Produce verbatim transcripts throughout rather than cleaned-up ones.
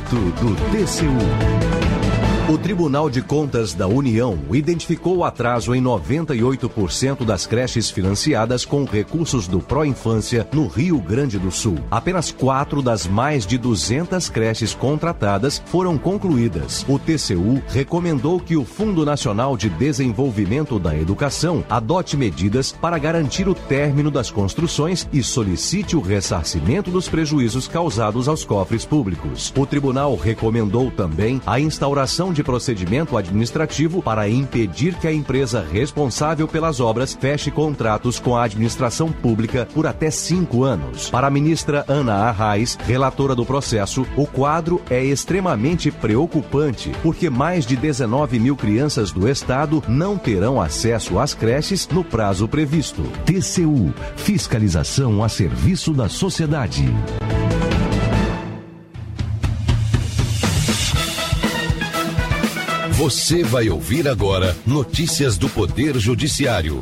Momento do T C U. O Tribunal de Contas da União identificou o atraso em noventa e oito por cento das creches financiadas com recursos do Pró-Infância no Rio Grande do Sul. Apenas quatro das mais de duzentas creches contratadas foram concluídas. O T C U recomendou que o Fundo Nacional de Desenvolvimento da Educação adote medidas para garantir o término das construções e solicite o ressarcimento dos prejuízos causados aos cofres públicos. O tribunal recomendou também a instauração de procedimento administrativo para impedir que a empresa responsável pelas obras feche contratos com a administração pública por até cinco anos. Para a ministra Ana Arraes, relatora do processo, o quadro é extremamente preocupante, porque mais de dezenove mil crianças do estado não terão acesso às creches no prazo previsto. T C U, fiscalização a serviço da sociedade. Você vai ouvir agora notícias do Poder Judiciário.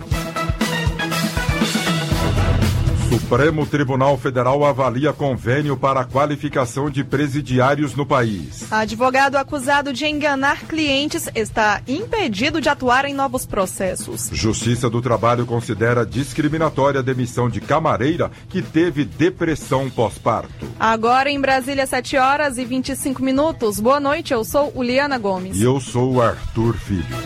Supremo Tribunal Federal avalia convênio para a qualificação de presidiários no país. Advogado acusado de enganar clientes está impedido de atuar em novos processos. Justiça do Trabalho considera discriminatória a demissão de camareira que teve depressão pós-parto. Agora em Brasília, sete horas e vinte e cinco minutos. Boa noite, eu sou Uliana Gomes. E eu sou o Arthur Filho.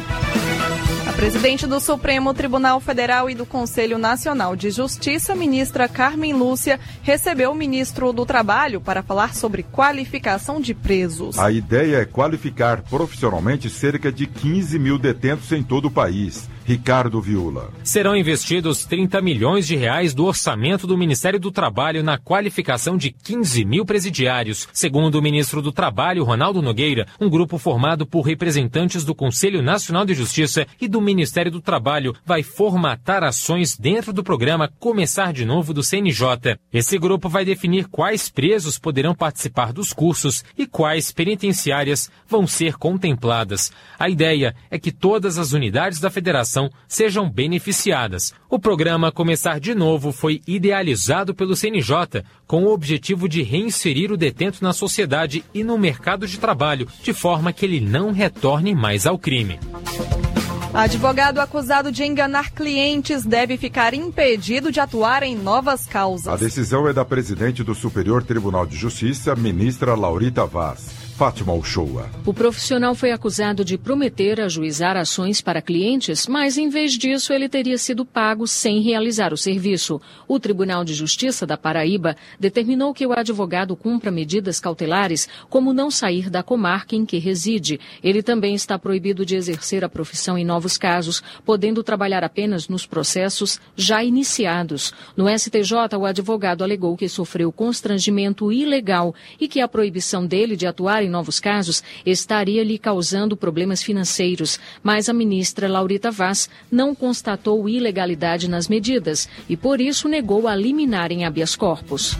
A presidente do Supremo Tribunal Federal e do Conselho Nacional de Justiça, ministra Carmen Lúcia, recebeu o ministro do Trabalho para falar sobre qualificação de presos. A ideia é qualificar profissionalmente cerca de quinze mil detentos em todo o país. Ricardo Viula. Serão investidos trinta milhões de reais do orçamento do Ministério do Trabalho na qualificação de quinze mil presidiários. Segundo o ministro do Trabalho, Ronaldo Nogueira, um grupo formado por representantes do Conselho Nacional de Justiça e do Ministério do Trabalho vai formatar ações dentro do programa Começar de Novo do C N J. Esse grupo vai definir quais presos poderão participar dos cursos e quais penitenciárias vão ser contempladas. A ideia é que todas as unidades da federação sejam beneficiadas. O programa Começar de Novo foi idealizado pelo C N J com o objetivo de reinserir o detento na sociedade e no mercado de trabalho, de forma que ele não retorne mais ao crime. Advogado acusado de enganar clientes deve ficar impedido de atuar em novas causas. A decisão é da presidente do Superior Tribunal de Justiça, ministra Laurita Vaz. Fátima Uchoa. O profissional foi acusado de prometer ajuizar ações para clientes, mas em vez disso ele teria sido pago sem realizar o serviço. O Tribunal de Justiça da Paraíba determinou que o advogado cumpra medidas cautelares, como não sair da comarca em que reside. Ele também está proibido de exercer a profissão em novos casos, podendo trabalhar apenas nos processos já iniciados. No S T J, o advogado alegou que sofreu constrangimento ilegal e que a proibição dele de atuar em em novos casos, estaria lhe causando problemas financeiros, mas a ministra Laurita Vaz não constatou ilegalidade nas medidas e, por isso, negou a liminar em habeas corpus.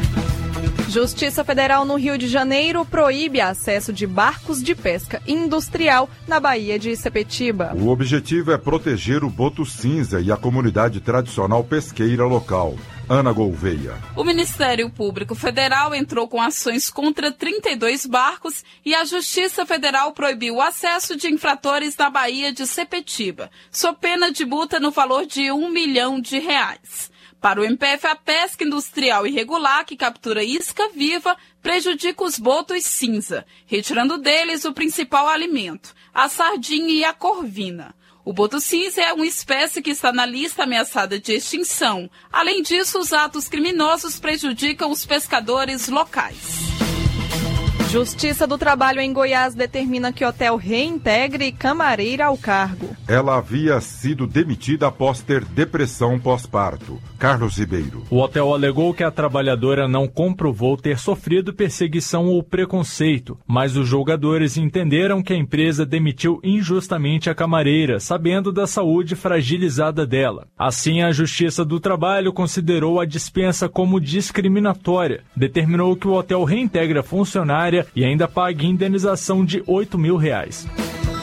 Justiça Federal no Rio de Janeiro proíbe acesso de barcos de pesca industrial na Baía de Sepetiba. O objetivo é proteger o boto cinza e a comunidade tradicional pesqueira local. Ana Gouveia. O Ministério Público Federal entrou com ações contra trinta e dois barcos e a Justiça Federal proibiu o acesso de infratores na Baía de Sepetiba, sob pena de multa no valor de um milhão de reais. Para o M P F, a pesca industrial irregular que captura isca viva prejudica os botos cinza, retirando deles o principal alimento, a sardinha e a corvina. O boto cinza é uma espécie que está na lista ameaçada de extinção. Além disso, os atos criminosos prejudicam os pescadores locais. Justiça do Trabalho em Goiás determina que hotel reintegre camareira ao cargo. Ela havia sido demitida após ter depressão pós-parto. Carlos Ribeiro. O hotel alegou que a trabalhadora não comprovou ter sofrido perseguição ou preconceito, mas os julgadores entenderam que a empresa demitiu injustamente a camareira, sabendo da saúde fragilizada dela. Assim, a Justiça do Trabalho considerou a dispensa como discriminatória, determinou que o hotel reintegre a funcionária e ainda pague indenização de oito mil reais.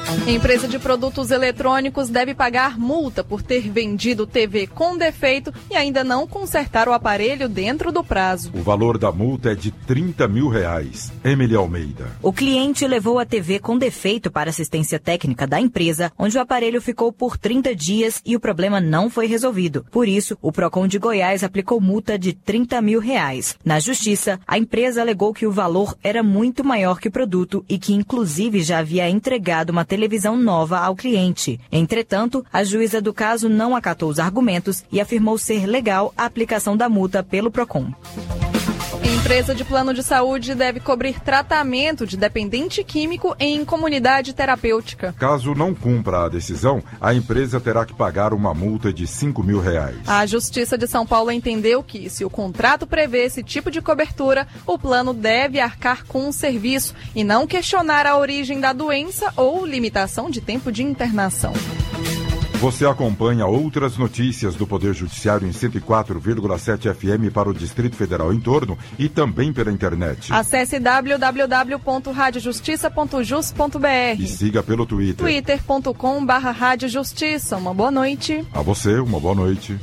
Empresa de produtos eletrônicos deve pagar multa por ter vendido T V com defeito e ainda não consertar o aparelho dentro do prazo. O valor da multa é de trinta mil reais. Emily Almeida. O cliente levou a T V com defeito para assistência técnica da empresa, onde o aparelho ficou por trinta dias e o problema não foi resolvido. Por isso, o Procon de Goiás aplicou multa de trinta mil reais. Na justiça, a empresa alegou que o valor era muito maior que o produto e que, inclusive, já havia entregado uma televisão nova ao cliente. Entretanto, a juíza do caso não acatou os argumentos e afirmou ser legal a aplicação da multa pelo Procon. Empresa de plano de saúde deve cobrir tratamento de dependente químico em comunidade terapêutica. Caso não cumpra a decisão, a empresa terá que pagar uma multa de cinco mil reais. A Justiça de São Paulo entendeu que, se o contrato prevê esse tipo de cobertura, o plano deve arcar com o serviço e não questionar a origem da doença ou limitação de tempo de internação. Você acompanha outras notícias do Poder Judiciário em cento e quatro vírgula sete F M para o Distrito Federal em torno e também pela internet. Acesse w w w ponto rádio justiça ponto jus ponto b r e siga pelo Twitter. twitter ponto com barra rádio justiça. Uma boa noite. A você, uma boa noite.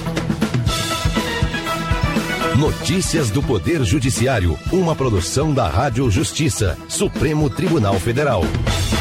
Notícias do Poder Judiciário, uma produção da Rádio Justiça, Supremo Tribunal Federal.